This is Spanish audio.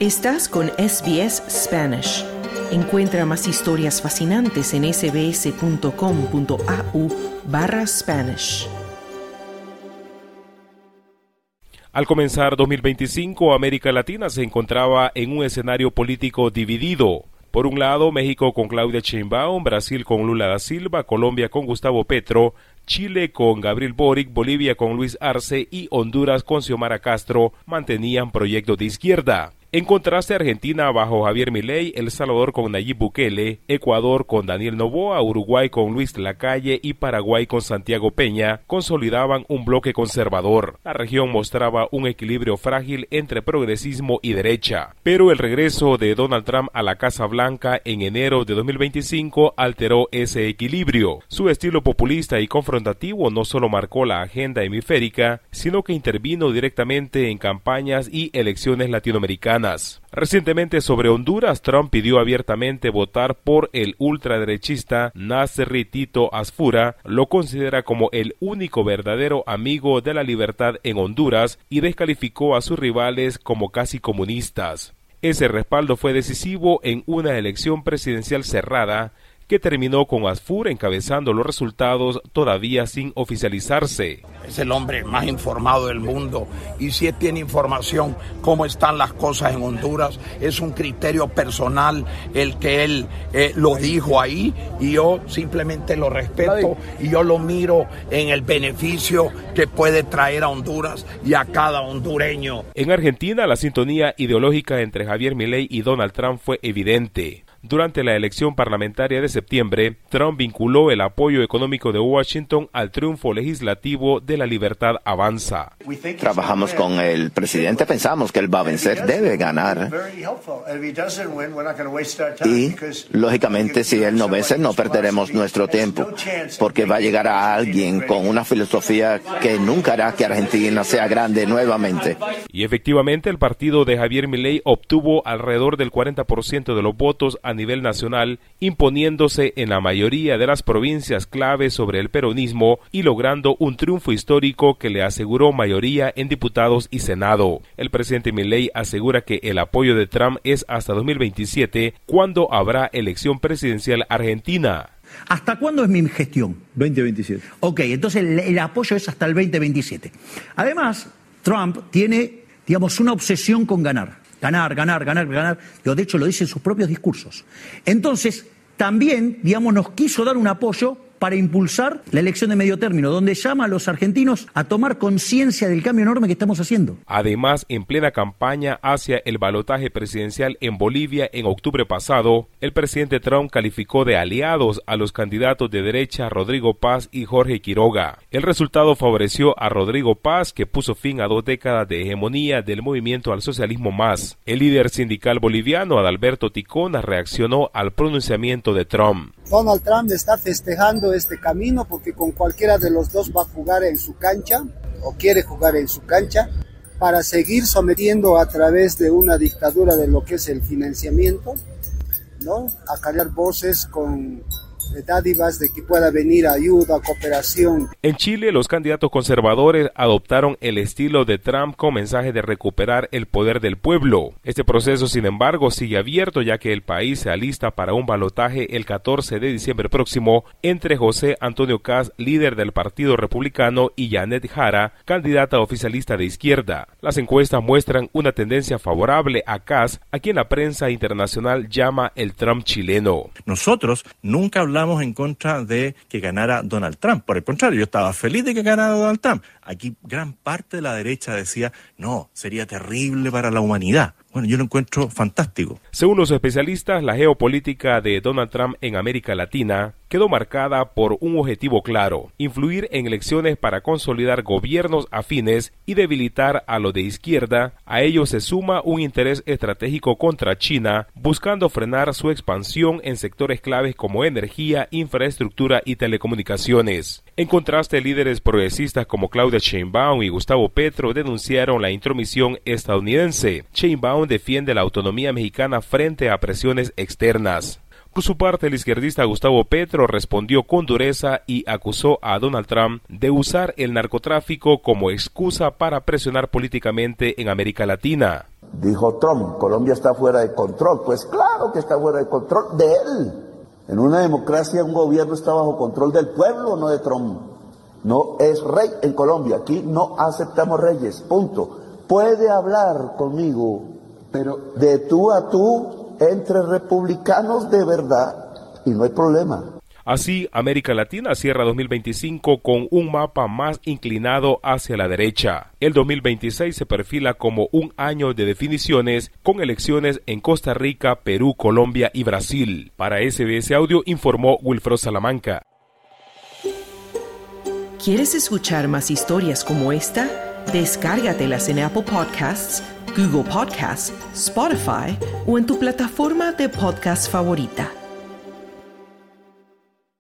Estás con SBS Spanish. Encuentra más historias fascinantes en sbs.com.au/Spanish. Al comenzar 2025, América Latina se encontraba en un escenario político dividido. Por un lado, México con Claudia Sheinbaum, Brasil con Lula da Silva, Colombia con Gustavo Petro, Chile con Gabriel Boric, Bolivia con Luis Arce y Honduras con Xiomara Castro mantenían proyectos de izquierda. En contraste, Argentina bajo Javier Milei, El Salvador con Nayib Bukele, Ecuador con Daniel Noboa, Uruguay con Luis Lacalle y Paraguay con Santiago Peña consolidaban un bloque conservador. La región mostraba un equilibrio frágil entre progresismo y derecha. Pero el regreso de Donald Trump a la Casa Blanca en enero de 2025 alteró ese equilibrio. Su estilo populista y confrontativo no solo marcó la agenda hemisférica, sino que intervino directamente en campañas y elecciones latinoamericanas. Recientemente sobre Honduras, Trump pidió abiertamente votar por el ultraderechista Nasri Tito Asfura, lo considera como el único verdadero amigo de la libertad en Honduras y descalificó a sus rivales como casi comunistas. Ese respaldo fue decisivo en una elección presidencial cerrada que terminó con Asfura encabezando los resultados todavía sin oficializarse. Es el hombre más informado del mundo y si él tiene información cómo están las cosas en Honduras, es un criterio personal el que él lo dijo ahí y yo simplemente lo respeto y yo lo miro en el beneficio que puede traer a Honduras y a cada hondureño. En Argentina, la sintonía ideológica entre Javier Milei y Donald Trump fue evidente. Durante la elección parlamentaria de septiembre, Trump vinculó el apoyo económico de Washington al triunfo legislativo de La Libertad Avanza. Trabajamos con el presidente, pensamos que él va a vencer, debe ganar. Y, lógicamente, si él no vence, no perderemos nuestro tiempo, porque va a llegar a alguien con una filosofía que nunca hará que Argentina sea grande nuevamente. Y efectivamente, el partido de Javier Milei obtuvo alrededor del 40% de los votos a nivel nacional, imponiéndose en la mayoría de las provincias clave sobre el peronismo y logrando un triunfo histórico que le aseguró mayoría en diputados y Senado. El presidente Milei asegura que el apoyo de Trump es hasta 2027, cuando habrá elección presidencial argentina. ¿Hasta cuándo es mi gestión? 2027. Ok, entonces el apoyo es hasta el 2027. Además, Trump tiene, una obsesión con ganar. Ganar. De hecho, lo dice en sus propios discursos. Entonces, también, nos quiso dar un apoyo para impulsar la elección de medio término, donde llama a los argentinos a tomar conciencia del cambio enorme que estamos haciendo. Además, en plena campaña hacia el balotaje presidencial en Bolivia en octubre pasado, el presidente Trump calificó de aliados a los candidatos de derecha Rodrigo Paz y Jorge Quiroga. El resultado favoreció a Rodrigo Paz, que puso fin a 2 décadas de hegemonía del movimiento al socialismo más. El líder sindical boliviano Adalberto Ticona reaccionó al pronunciamiento de Trump. Donald Trump está festejando este camino porque con cualquiera de los dos va a jugar en su cancha o quiere jugar en su cancha para seguir sometiendo a través de una dictadura de lo que es el financiamiento, ¿no? A callar voces con dádivas de que pueda venir ayuda, cooperación. En Chile, los candidatos conservadores adoptaron el estilo de Trump con mensaje de recuperar el poder del pueblo. Este proceso, sin embargo, sigue abierto ya que el país se alista para un balotaje el 14 de diciembre próximo entre José Antonio Kast, líder del Partido Republicano, y Janet Jara, candidata oficialista de izquierda. Las encuestas muestran una tendencia favorable a Kast, a quien la prensa internacional llama el Trump chileno. Nosotros nunca hablamos en contra de que ganara Donald Trump. Por el contrario, yo estaba feliz de que ganara Donald Trump. Aquí gran parte de la derecha decía, no, sería terrible para la humanidad. Bueno, yo lo encuentro fantástico. Según los especialistas, la geopolítica de Donald Trump en América Latina quedó marcada por un objetivo claro: influir en elecciones para consolidar gobiernos afines y debilitar a los de izquierda. A ello se suma un interés estratégico contra China, buscando frenar su expansión en sectores claves como energía, infraestructura y telecomunicaciones. En contraste, líderes progresistas como Claudia Sheinbaum y Gustavo Petro denunciaron la intromisión estadounidense. Sheinbaum defiende la autonomía mexicana frente a presiones externas. Por su parte, el izquierdista Gustavo Petro respondió con dureza y acusó a Donald Trump de usar el narcotráfico como excusa para presionar políticamente en América Latina. Dijo Trump, Colombia está fuera de control. Pues claro que está fuera de control de él. En una democracia un gobierno está bajo control del pueblo, no de Trump. No es rey en Colombia, aquí no aceptamos reyes, punto. Puede hablar conmigo, pero de tú a tú, entre republicanos de verdad, y no hay problema. Así, América Latina cierra 2025 con un mapa más inclinado hacia la derecha. El 2026 se perfila como un año de definiciones, con elecciones en Costa Rica, Perú, Colombia y Brasil. Para SBS Audio informó Wilfredo Salamanca. ¿Quieres escuchar más historias como esta? Descárgatelas en Apple Podcasts, Google Podcasts, Spotify o en tu plataforma de podcast favorita.